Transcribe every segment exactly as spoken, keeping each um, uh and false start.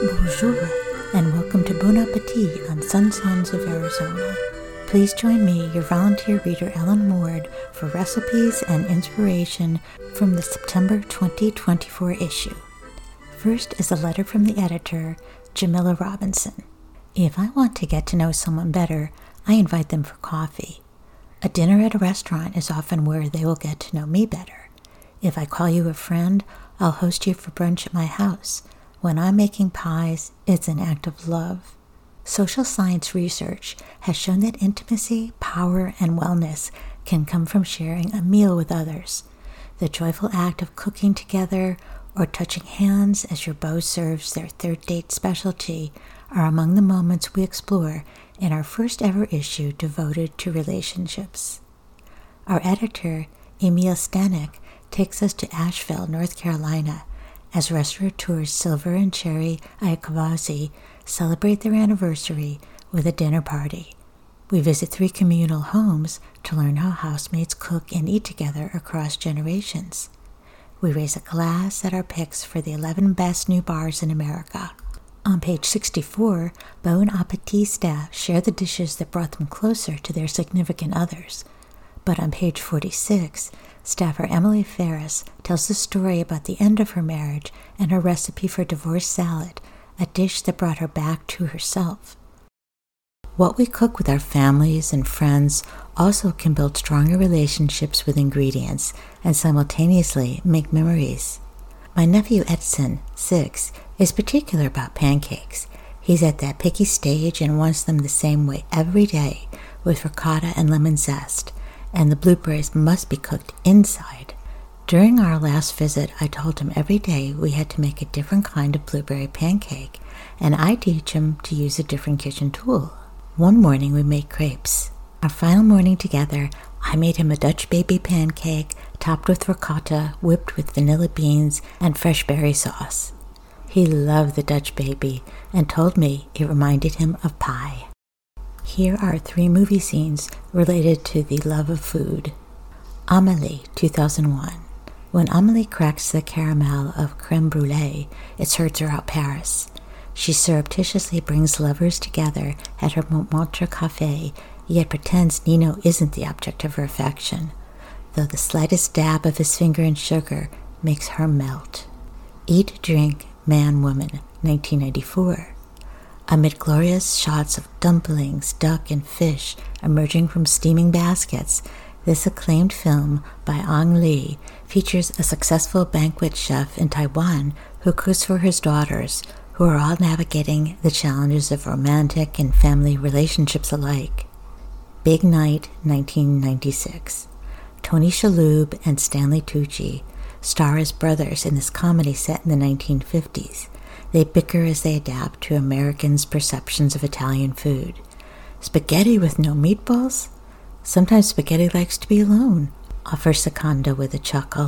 Bonjour, and welcome to Bon Appetit on Sunsons of Arizona. Please join me, your volunteer reader Ellen Ward, for recipes and inspiration from the September twenty twenty-four issue. First is a letter from the editor, Jamila Robinson. If I want to get to know someone better, I invite them for coffee. A dinner at a restaurant is often where they will get to know me better. If I call you a friend, I'll host you for brunch at my house. When I'm making pies, it's an act of love. Social science research has shown that intimacy, power, and wellness can come from sharing a meal with others. The joyful act of cooking together or touching hands as your beau serves their third date specialty are among the moments we explore in our first ever issue devoted to relationships. Our editor, Emil Stanek, takes us to Asheville, North Carolina, as restaurateurs Silver and Cherry Iacovazzi celebrate their anniversary with a dinner party. We visit three communal homes to learn how housemates cook and eat together across generations. We raise a glass at our picks for the eleven best new bars in America. On page sixty-four, Bon Appetit staff share the dishes that brought them closer to their significant others. But on page forty-six, staffer Emily Ferris tells the story about the end of her marriage and her recipe for divorce salad, a dish that brought her back to herself. What we cook with our families and friends also can build stronger relationships with ingredients and simultaneously make memories. My nephew Edson, six, is particular about pancakes. He's at that picky stage and wants them the same way every day, with ricotta and lemon zest, and the blueberries must be cooked inside. During our last visit, I told him every day we had to make a different kind of blueberry pancake, and I teach him to use a different kitchen tool. One morning we made crepes. Our final morning together, I made him a Dutch baby pancake topped with ricotta, whipped with vanilla beans and fresh berry sauce. He loved the Dutch baby and told me it reminded him of pie. Here are three movie scenes related to the love of food. Amélie, two thousand one. When Amélie cracks the caramel of crème brûlée, it's heard throughout Paris. She surreptitiously brings lovers together at her Montmartre café, yet pretends Nino isn't the object of her affection, though the slightest dab of his finger in sugar makes her melt. Eat, Drink, Man, Woman, nineteen ninety-four. Amid glorious shots of dumplings, duck, and fish emerging from steaming baskets, this acclaimed film by Ang Lee features a successful banquet chef in Taiwan who cooks for his daughters, who are all navigating the challenges of romantic and family relationships alike. Big Night, nineteen ninety-six. Tony Shalhoub and Stanley Tucci star as brothers in this comedy set in the nineteen fifties. They bicker as they adapt to Americans' perceptions of Italian food. Spaghetti with no meatballs? Sometimes spaghetti likes to be alone, offers Seconda with a chuckle.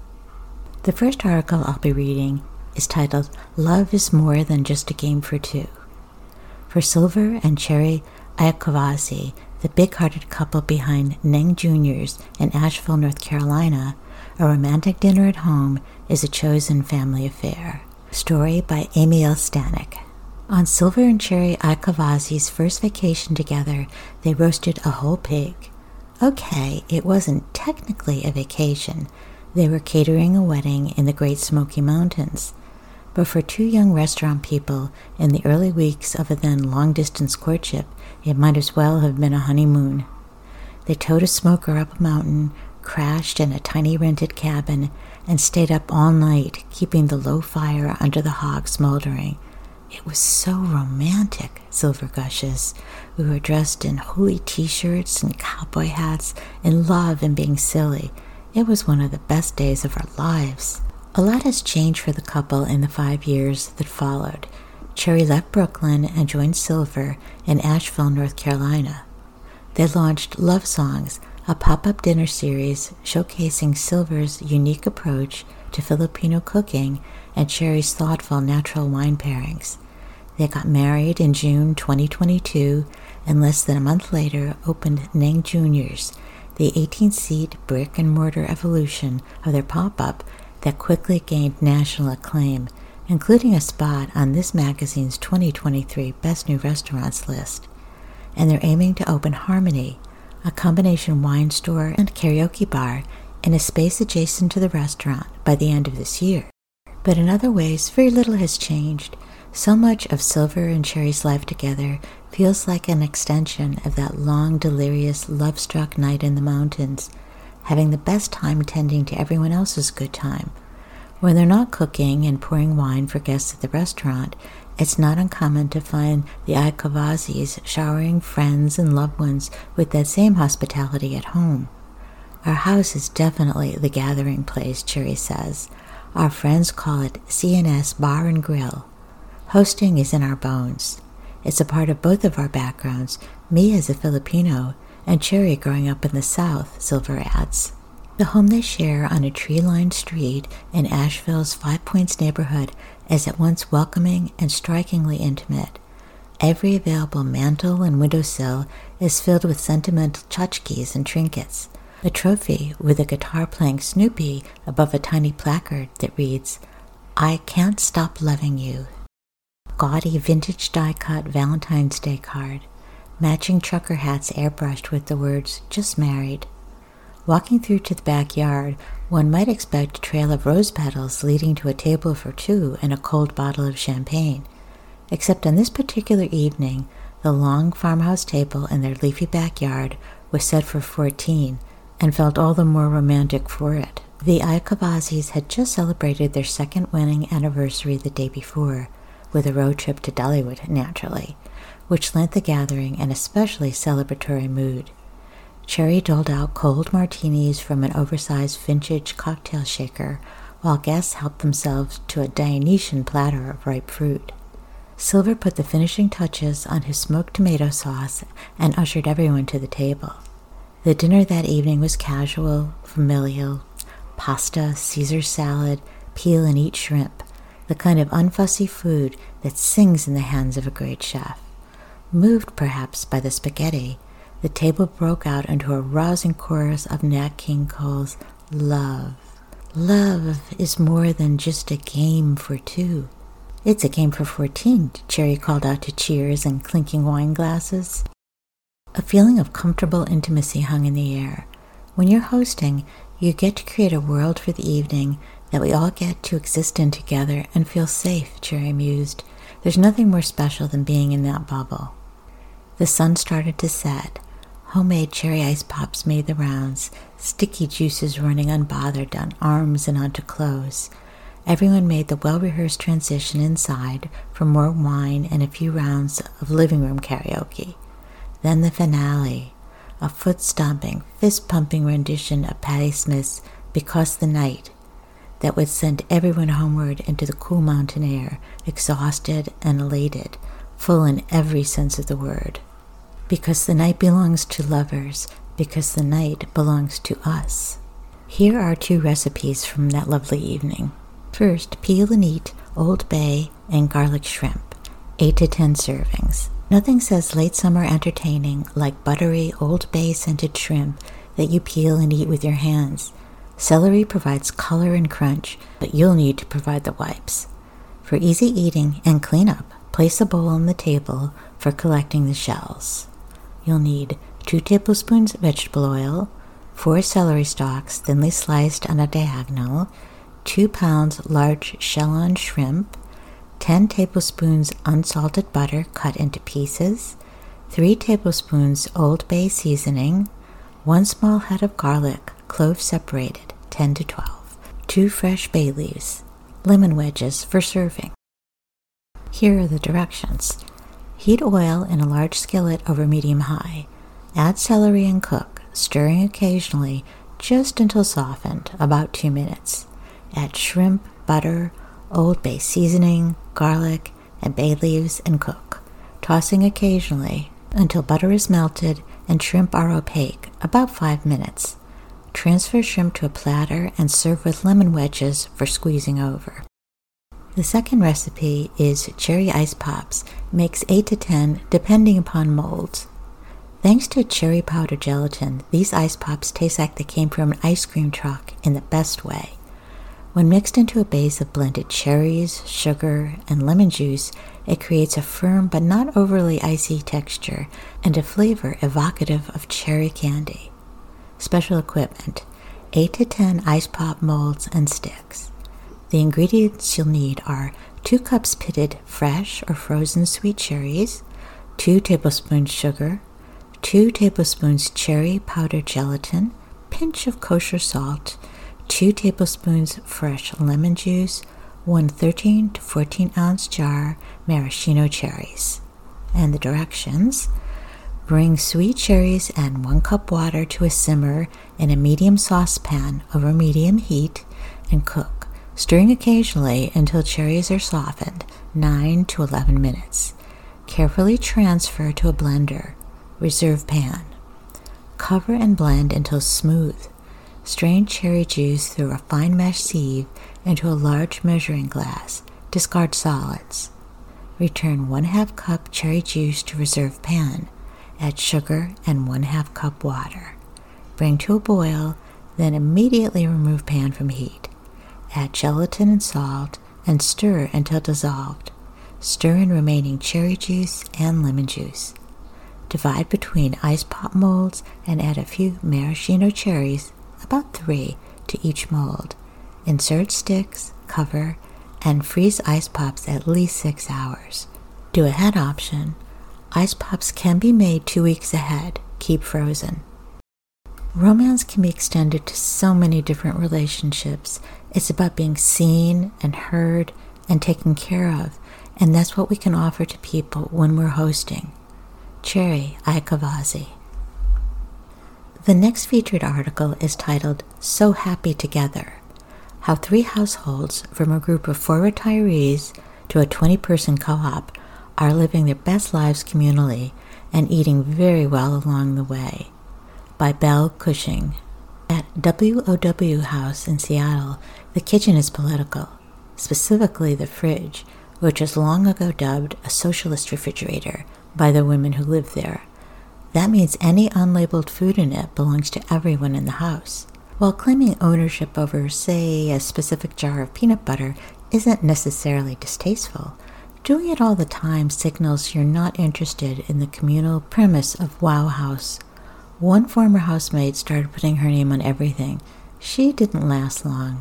The first article I'll be reading is titled, Love is More Than Just a Game for Two. For Silver and Cherry Iacovazzi, the big-hearted couple behind Neng Juniors in Asheville, North Carolina, a romantic dinner at home is a chosen family affair. Story by Emil Stanek. On Silver and Cherry Iacovazzi's first vacation together, they roasted a whole pig. Okay, it wasn't technically a vacation. They were catering a wedding in the Great Smoky Mountains. But for two young restaurant people in the early weeks of a then long-distance courtship, it might as well have been a honeymoon. They towed a smoker up a mountain, crashed in a tiny rented cabin, and stayed up all night, keeping the low fire under the hog smoldering. It was so romantic, Silver gushes. We were dressed in holey t-shirts and cowboy hats, in love and being silly. It was one of the best days of our lives. A lot has changed for the couple in the five years that followed. Cherry left Brooklyn and joined Silver in Asheville, North Carolina. They launched Love Songs, a pop-up dinner series showcasing Silver's unique approach to Filipino cooking and Cherry's thoughtful natural wine pairings. They got married in June twenty twenty-two and less than a month later opened Neng Juniors, the eighteen-seat brick-and-mortar evolution of their pop-up that quickly gained national acclaim, including a spot on this magazine's twenty twenty-three Best New Restaurants list. And they're aiming to open Harmony, a combination wine store and karaoke bar in a space adjacent to the restaurant by the end of this year. But in other ways, very little has changed. So much of Silver and Cherry's life together feels like an extension of that long, delirious, love-struck night in the mountains, having the best time tending to everyone else's good time. When they're not cooking and pouring wine for guests at the restaurant, it's not uncommon to find the Aikavazis showering friends and loved ones with that same hospitality at home. Our house is definitely the gathering place, Cherry says. Our friends call it C and S Bar and Grill. Hosting is in our bones. It's a part of both of our backgrounds, me as a Filipino and Cherry growing up in the South, Silver adds. The home they share on a tree-lined street in Asheville's Five Points neighborhood is at once welcoming and strikingly intimate. Every available mantel and windowsill is filled with sentimental tchotchkes and trinkets. A trophy with a guitar-playing Snoopy above a tiny placard that reads, "I can't stop loving you." Gaudy vintage die-cut Valentine's Day card, matching trucker hats airbrushed with the words, "Just married." Walking through to the backyard, one might expect a trail of rose petals leading to a table for two and a cold bottle of champagne. Except on this particular evening, the long farmhouse table in their leafy backyard was set for fourteen, and felt all the more romantic for it. The Aikavazis had just celebrated their second wedding anniversary the day before, with a road trip to Dollywood, naturally, which lent the gathering an especially celebratory mood. Cherry doled out cold martinis from an oversized vintage cocktail shaker, while guests helped themselves to a Dionysian platter of ripe fruit. Silver put the finishing touches on his smoked tomato sauce and ushered everyone to the table. The dinner that evening was casual, familial, pasta, Caesar salad, peel and eat shrimp, the kind of unfussy food that sings in the hands of a great chef. Moved, perhaps, by the spaghetti, the table broke out into a rousing chorus of Nat King Cole's Love. Love is more than just a game for two. It's a game for fourteen, Cherry called out to cheers and clinking wine glasses. A feeling of comfortable intimacy hung in the air. When you're hosting, you get to create a world for the evening that we all get to exist in together and feel safe, Cherry mused. There's nothing more special than being in that bubble. The sun started to set. Homemade cherry ice pops made the rounds, sticky juices running unbothered on arms and onto clothes. Everyone made the well-rehearsed transition inside for more wine and a few rounds of living room karaoke. Then the finale, a foot-stomping, fist-pumping rendition of Patti Smith's Because the Night that would send everyone homeward into the cool mountain air, exhausted and elated, full in every sense of the word. Because the night belongs to lovers, because the night belongs to us. Here are two recipes from that lovely evening. First, peel and eat Old Bay and garlic shrimp, eight to ten servings. Nothing says late summer entertaining like buttery Old Bay scented shrimp that you peel and eat with your hands. Celery provides color and crunch, but you'll need to provide the wipes. For easy eating and cleanup, place a bowl on the table for collecting the shells. You'll need two tablespoons vegetable oil, four celery stalks thinly sliced on a diagonal, two pounds large shell-on shrimp, ten tablespoons unsalted butter cut into pieces, three tablespoons Old Bay seasoning, one small head of garlic, cloves separated, ten to twelve, two fresh bay leaves, lemon wedges for serving. Here are the directions. Heat oil in a large skillet over medium-high. Add celery and cook, stirring occasionally just until softened, about two minutes. Add shrimp, butter, Old Bay seasoning, garlic, and bay leaves and cook, tossing occasionally until butter is melted and shrimp are opaque, about five minutes. Transfer shrimp to a platter and serve with lemon wedges for squeezing over. The second recipe is cherry ice pops, makes eight to ten depending upon molds. Thanks to cherry powder gelatin, these ice pops taste like they came from an ice cream truck in the best way. When mixed into a base of blended cherries, sugar, and lemon juice, it creates a firm but not overly icy texture and a flavor evocative of cherry candy. Special equipment: eight to ten ice pop molds and sticks. The ingredients you'll need are two cups pitted fresh or frozen sweet cherries, two tablespoons sugar, two tablespoons cherry powdered gelatin, pinch of kosher salt, two tablespoons fresh lemon juice, one thirteen to fourteen ounce jar maraschino cherries. And the directions: bring sweet cherries and one cup water to a simmer in a medium saucepan over medium heat and cook, stirring occasionally until cherries are softened, nine to eleven minutes. Carefully transfer to a blender. Reserve pan. Cover and blend until smooth. Strain cherry juice through a fine mesh sieve into a large measuring glass. Discard solids. Return one half cup cherry juice to reserve pan. Add sugar and one half cup water. Bring to a boil, then immediately remove pan from heat. Add gelatin and salt and stir until dissolved. Stir in remaining cherry juice and lemon juice. Divide between ice pop molds and add a few maraschino cherries, about three, to each mold. Insert sticks, cover, and freeze ice pops at least six hours. Do ahead option. Ice pops can be made two weeks ahead. Keep frozen. Romance can be extended to so many different relationships. It's about being seen and heard and taken care of, and that's what we can offer to people when we're hosting. Cherry Aikavazi. The next featured article is titled So Happy Together: How Three Households from a Group of Four Retirees to a twenty-person co-op are living their best lives communally and eating very well along the way, by Belle Cushing. At W O W House in Seattle, the kitchen is political, specifically the fridge, which was long ago dubbed a socialist refrigerator by the women who lived there. That means any unlabeled food in it belongs to everyone in the house. While claiming ownership over, say, a specific jar of peanut butter isn't necessarily distasteful, doing it all the time signals you're not interested in the communal premise of Wow House. One former housemate started putting her name on everything. She didn't last long.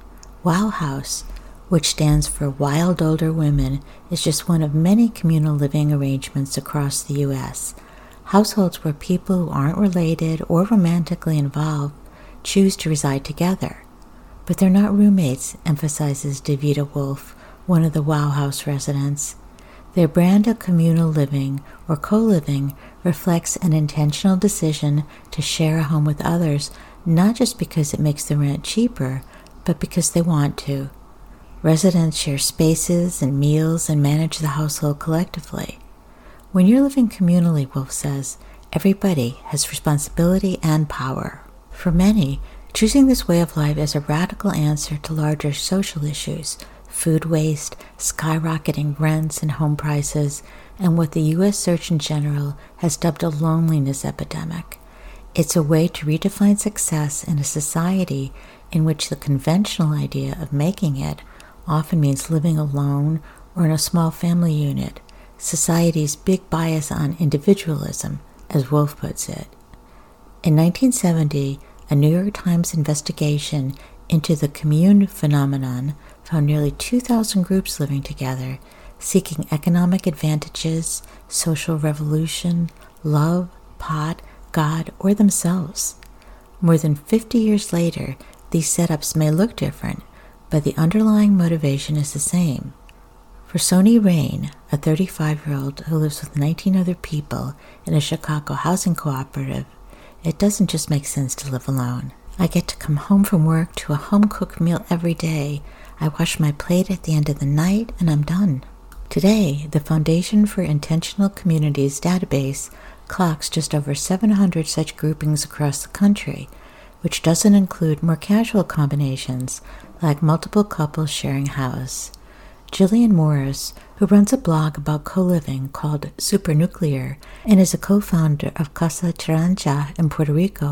Wow House, which stands for Wild Older Women, is just one of many communal living arrangements across the U S Households where people who aren't related or romantically involved choose to reside together. But they're not roommates, emphasizes Davida Wolf, one of the Wow House residents. Their brand of communal living or co-living reflects an intentional decision to share a home with others, not just because it makes the rent cheaper, but because they want to. Residents share spaces and meals and manage the household collectively. When you're living communally, Wolf says, everybody has responsibility and power. For many, choosing this way of life is a radical answer to larger social issues: food waste, skyrocketing rents and home prices, and what the U S Surgeon General has dubbed a loneliness epidemic. It's a way to redefine success in a society in which the conventional idea of making it often means living alone or in a small family unit, society's big bias on individualism, as Wolf puts it. In nineteen seventy, a New York Times investigation into the commune phenomenon found nearly two thousand groups living together, seeking economic advantages, social revolution, love, pot, God, or themselves. More than fifty years later, these setups may look different, but the underlying motivation is the same. For Sony Rain, a thirty-five-year-old who lives with nineteen other people in a Chicago housing cooperative, it doesn't just make sense to live alone. I get to come home from work to a home-cooked meal every day. I wash my plate at the end of the night, and I'm done. Today, the Foundation for Intentional Communities database clocks just over seven hundred such groupings across the country, which doesn't include more casual combinations like multiple couples sharing a house. Jillian Morris, who runs a blog about co-living called Supernuclear and is a co-founder of Casa Taranja in Puerto Rico,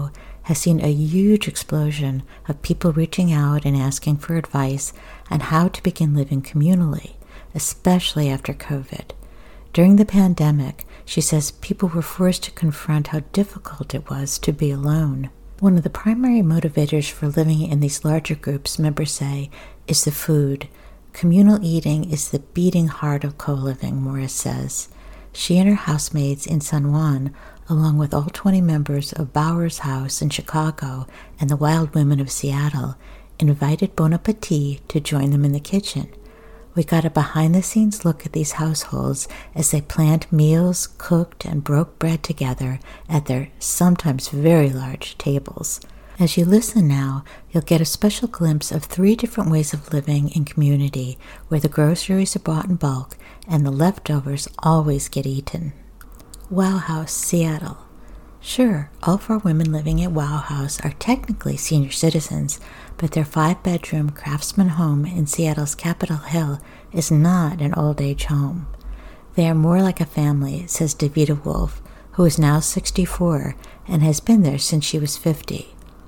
has seen a huge explosion of people reaching out and asking for advice on how to begin living communally, especially after COVID. During the pandemic, she says people were forced to confront how difficult it was to be alone. One of the primary motivators for living in these larger groups, members say, is the food. Communal eating is the beating heart of co-living, Morris says. She and her housemates in San Juan, along with all twenty members of Bauer's House in Chicago and the Wild Women of Seattle, invited Bon Appetit to join them in the kitchen. We got a behind-the-scenes look at these households as they planned meals, cooked, and broke bread together at their sometimes very large tables. As you listen now, you'll get a special glimpse of three different ways of living in community where the groceries are bought in bulk and the leftovers always get eaten. Wow House, Seattle. Sure, all four women living at Wow House are technically senior citizens, but their five-bedroom craftsman home in Seattle's Capitol Hill is not an old-age home. They are more like a family, says Davida Wolf, who is now sixty-four and has been there since she was fifty.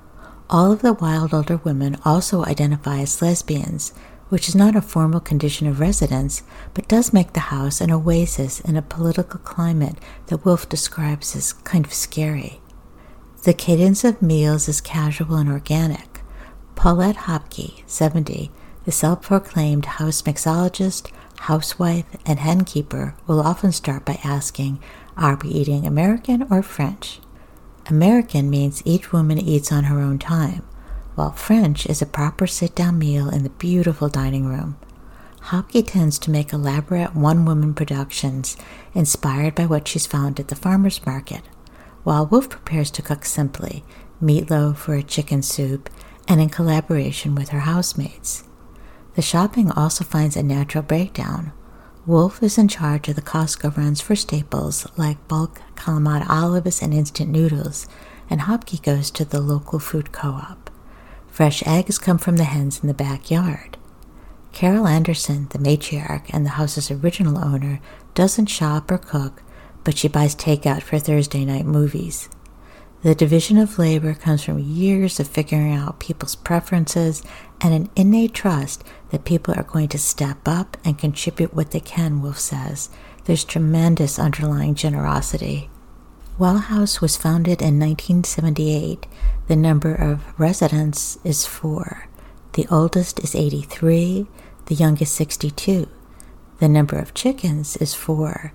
All of the wild older women also identify as lesbians, which is not a formal condition of residence, but does make the house an oasis in a political climate that Wolf describes as kind of scary. The cadence of meals is casual and organic. Paulette Hopke, seventy, the self-proclaimed house mixologist, housewife, and henkeeper, will often start by asking, are we eating American or French? American means each woman eats on her own time, while French is a proper sit-down meal in the beautiful dining room. Hopke tends to make elaborate one-woman productions inspired by what she's found at the farmer's market, while Wolf prepares to cook simply, meatloaf or a chicken soup, and in collaboration with her housemates. The shopping also finds a natural breakdown. Wolf is in charge of the Costco runs for staples like bulk Kalamata olives and instant noodles, and Hopke goes to the local food co-op. Fresh eggs come from the hens in the backyard. Carol Anderson, the matriarch and the house's original owner, doesn't shop or cook, but she buys takeout for Thursday night movies. The division of labor comes from years of figuring out people's preferences and an innate trust that people are going to step up and contribute what they can, Wolf says. There's tremendous underlying generosity. Wow House was founded in nineteen seventy-eight. The number of residents is four. The oldest is eighty-three, the youngest sixty-two. The number of chickens is four.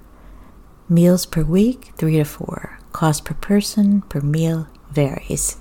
Meals per week, three to four. Cost per person per meal varies.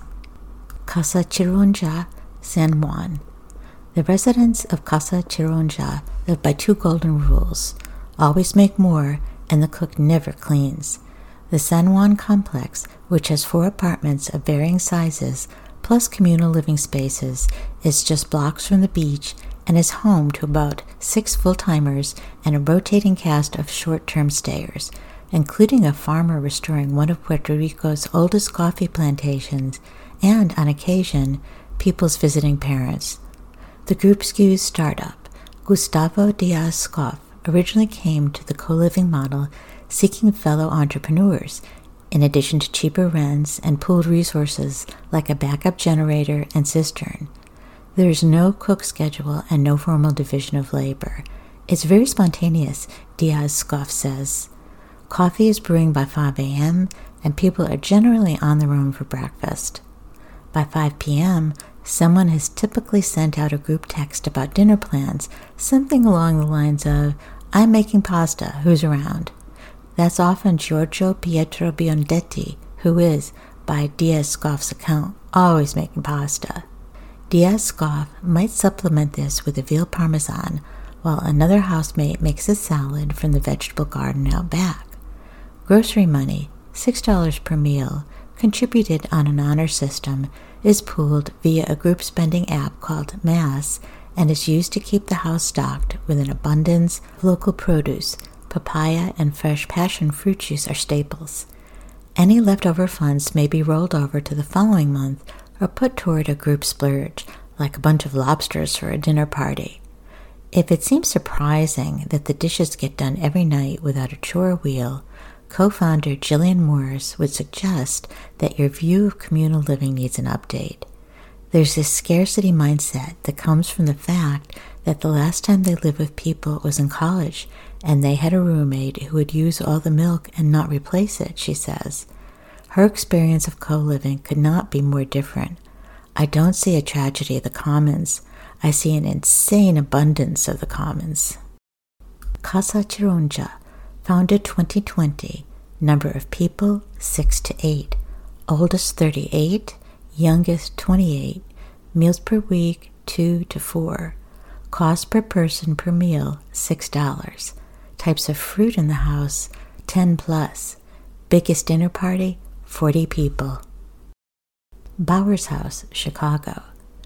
Casa Chironja, San Juan. The residents of Casa Chironja live by two golden rules. Always make more, and the cook never cleans. The San Juan complex, which has four apartments of varying sizes, plus communal living spaces, is just blocks from the beach and is home to about six full-timers and a rotating cast of short-term stayers, including a farmer restoring one of Puerto Rico's oldest coffee plantations, and, on occasion, people's visiting parents. The group skews startup. Gustavo Diaz-Scoff originally came to the co-living model seeking fellow entrepreneurs, in addition to cheaper rents and pooled resources like a backup generator and cistern. There is no cook schedule and no formal division of labor. It's very spontaneous, Diaz-Scoff says. Coffee is brewing by five a.m., and people are generally on their own for breakfast. By five p.m., someone has typically sent out a group text about dinner plans, something along the lines of, I'm making pasta, who's around? That's often Giorgio Pietro Biondetti, who is, by Diaz-Scoff's account, always making pasta. Diaz-Scoff might supplement this with a veal parmesan, while another housemate makes a salad from the vegetable garden out back. Grocery money, six dollars per meal, contributed on an honor system, is pooled via a group spending app called Mass and is used to keep the house stocked with an abundance of local produce. Papaya and fresh passion fruit juice are staples. Any leftover funds may be rolled over to the following month or put toward a group splurge, like a bunch of lobsters for a dinner party. If it seems surprising that the dishes get done every night without a chore wheel, co-founder Jillian Morris would suggest that your view of communal living needs an update. There's this scarcity mindset that comes from the fact that the last time they lived with people was in college, and they had a roommate who would use all the milk and not replace it, she says. Her experience of co-living could not be more different. I don't see a tragedy of the commons. I see an insane abundance of the commons. Casa Chironja, founded twenty twenty, number of people six to eight, oldest thirty-eight, youngest twenty-eight, meals per week two to four, cost per person per meal six dollars, types of fruit in the house ten plus, biggest dinner party forty people. Bowers House, Chicago.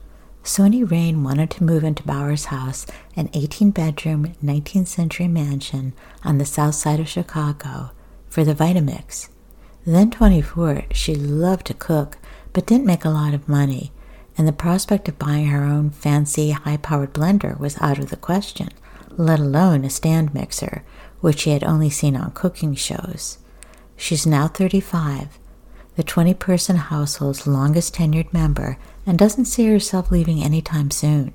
Sony Rain wanted to move into Bowers House, an eighteen-bedroom, nineteenth century mansion on the south side of Chicago, for the Vitamix. Then twenty-four, she loved to cook, but didn't make a lot of money, and the prospect of buying her own fancy, high-powered blender was out of the question, let alone a stand mixer, which she had only seen on cooking shows. She's now thirty-five, the twenty-person household's longest-tenured member, and doesn't see herself leaving anytime soon.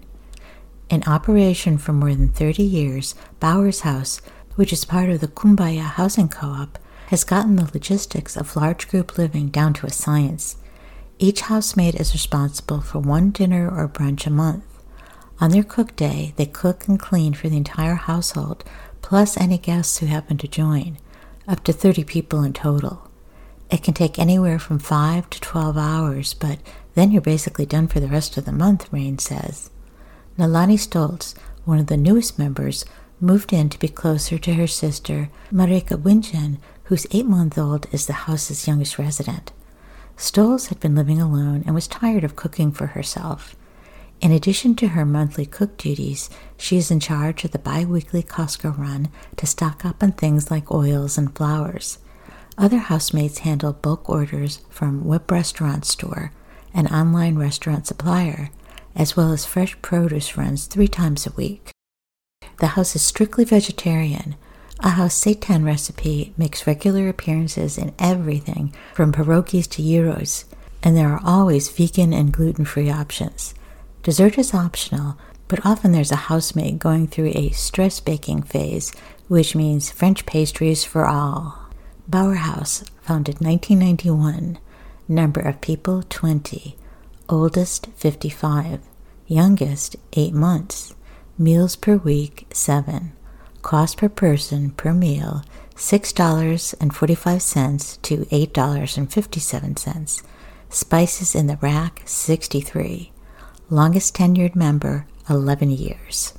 In operation for more than thirty years, Bowers House, which is part of the Kumbaya Housing Co-op, has gotten the logistics of large group living down to a science. Each housemate is responsible for one dinner or brunch a month. On their cook day, they cook and clean for the entire household, plus any guests who happen to join, up to thirty people in total. It can take anywhere from five to twelve hours, but then you're basically done for the rest of the month, Rain says. Nalani Stoltz, one of the newest members, moved in to be closer to her sister, Marika Winchen, whose eight-month-old is the house's youngest resident. Stoltz had been living alone and was tired of cooking for herself. In addition to her monthly cook duties, she is in charge of the bi-weekly Costco run to stock up on things like oils and flours. Other housemates handle bulk orders from Whip Restaurant Store, an online restaurant supplier, as well as fresh produce runs three times a week. The house is strictly vegetarian. A house seitan recipe makes regular appearances in everything from pierogies to gyros, and there are always vegan and gluten-free options. Dessert is optional, but often there's a housemaid going through a stress baking phase, which means French pastries for all. Bauer House, founded nineteen ninety-one, number of people twenty, oldest fifty-five, youngest eight months, meals per week seven, cost per person per meal six dollars and forty-five cents to eight dollars and fifty-seven cents, spices in the rack sixty-three, longest tenured member eleven years.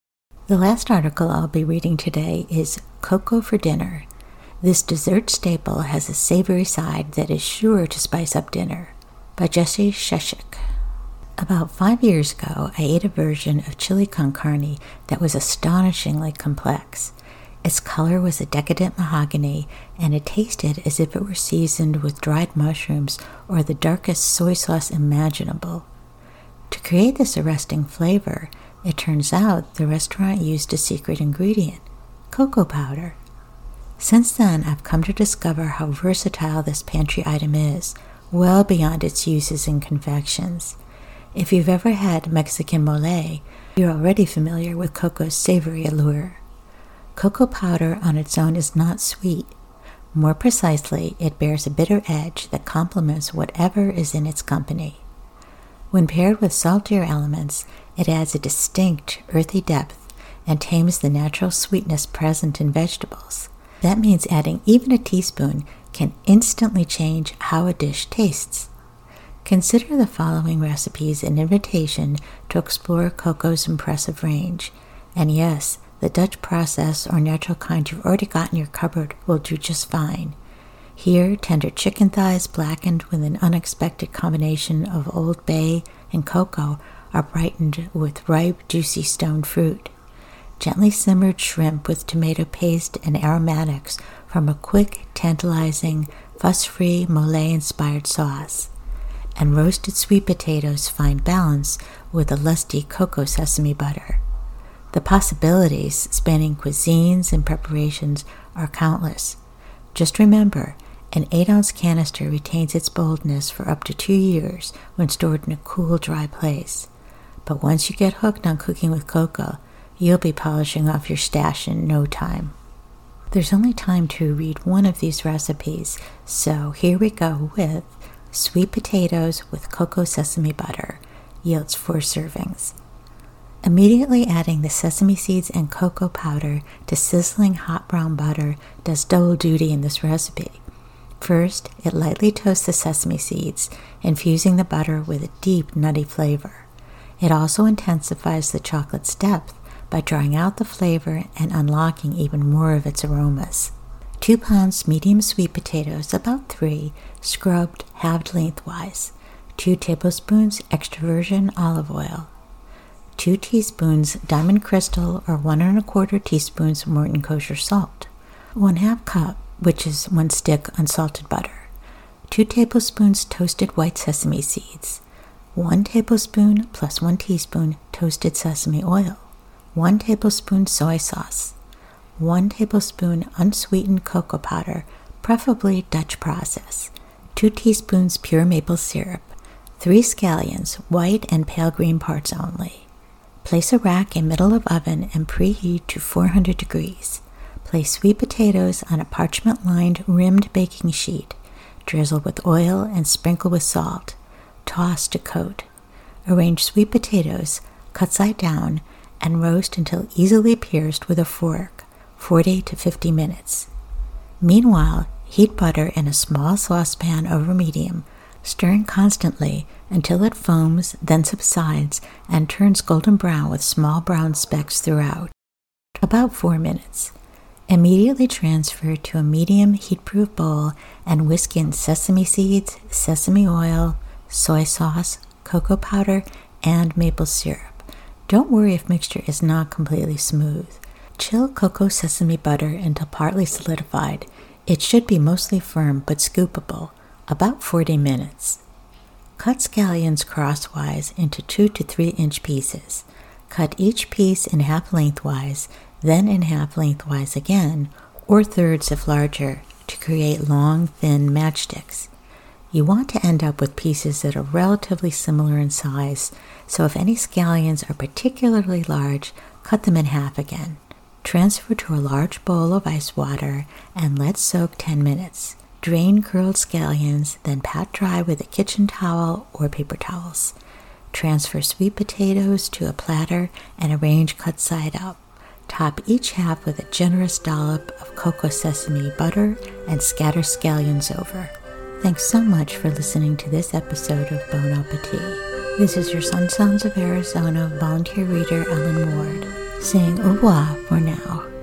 The last article I'll be reading today is Cocoa for Dinner. This dessert staple has a savory side that is sure to spice up dinner, by Jesse Sheshik. About five years ago, I ate a version of chili con carne that was astonishingly complex. Its color was a decadent mahogany, and it tasted as if it were seasoned with dried mushrooms or the darkest soy sauce imaginable. To create this arresting flavor, it turns out the restaurant used a secret ingredient, cocoa powder. Since then, I've come to discover how versatile this pantry item is, well beyond its uses in confections. If you've ever had Mexican mole, you're already familiar with cocoa's savory allure. Cocoa powder on its own is not sweet. More precisely, it bears a bitter edge that complements whatever is in its company. When paired with saltier elements, it adds a distinct earthy depth and tames the natural sweetness present in vegetables. That means adding even a teaspoon can instantly change how a dish tastes. Consider the following recipes an invitation to explore cocoa's impressive range. And yes, the Dutch process or natural kind you've already got in your cupboard will do just fine. Here, tender chicken thighs blackened with an unexpected combination of Old Bay and cocoa are brightened with ripe, juicy stone fruit. Gently simmered shrimp with tomato paste and aromatics from a quick, tantalizing, fuss-free mole-inspired sauce. And roasted sweet potatoes find balance with a lusty cocoa sesame butter. The possibilities spanning cuisines and preparations are countless. Just remember, an eight ounce canister retains its boldness for up to two years when stored in a cool, dry place. But once you get hooked on cooking with cocoa, you'll be polishing off your stash in no time. There's only time to read one of these recipes, so here we go with sweet potatoes with cocoa sesame butter. Yields four servings. Immediately adding the sesame seeds and cocoa powder to sizzling hot brown butter does double duty in this recipe. First, it lightly toasts the sesame seeds, infusing the butter with a deep nutty flavor. It also intensifies the chocolate's depth by drawing out the flavor and unlocking even more of its aromas. Two pounds medium sweet potatoes, about three, scrubbed, halved lengthwise. Two tablespoons extra virgin olive oil. Two teaspoons Diamond Crystal or one and a quarter teaspoons Morton Kosher salt. One half cup, which is one stick unsalted butter. Two tablespoons toasted white sesame seeds. One tablespoon plus one teaspoon toasted sesame oil. One tablespoon soy sauce. One tablespoon unsweetened cocoa powder, preferably Dutch process. Two teaspoons pure maple syrup. Three scallions, white and pale green parts only. Place a rack in middle of oven and preheat to four hundred degrees. Place sweet potatoes on a parchment-lined rimmed baking sheet. Drizzle with oil and sprinkle with salt. Toss to coat. Arrange sweet potatoes, cut side down, and roast until easily pierced with a fork, forty to fifty minutes. Meanwhile, heat butter in a small saucepan over medium, stirring constantly until it foams, then subsides, and turns golden brown with small brown specks throughout. About four minutes. Immediately transfer to a medium heat-proof bowl and whisk in sesame seeds, sesame oil, soy sauce, cocoa powder, and maple syrup. Don't worry if mixture is not completely smooth. Chill cocoa sesame butter until partly solidified. It should be mostly firm but scoopable, about forty minutes. Cut scallions crosswise into two to three inch pieces. Cut each piece in half lengthwise, then in half lengthwise again, or thirds if larger, to create long, thin matchsticks. You want to end up with pieces that are relatively similar in size, so if any scallions are particularly large, cut them in half again. Transfer to a large bowl of ice water and let soak ten minutes. Drain curled scallions, then pat dry with a kitchen towel or paper towels. Transfer sweet potatoes to a platter and arrange cut side up. Top each half with a generous dollop of cocoa sesame butter and scatter scallions over. Thanks so much for listening to this episode of Bon Appetit. This is your Sun Sounds of Arizona volunteer reader, Ellen Ward, saying au revoir for now.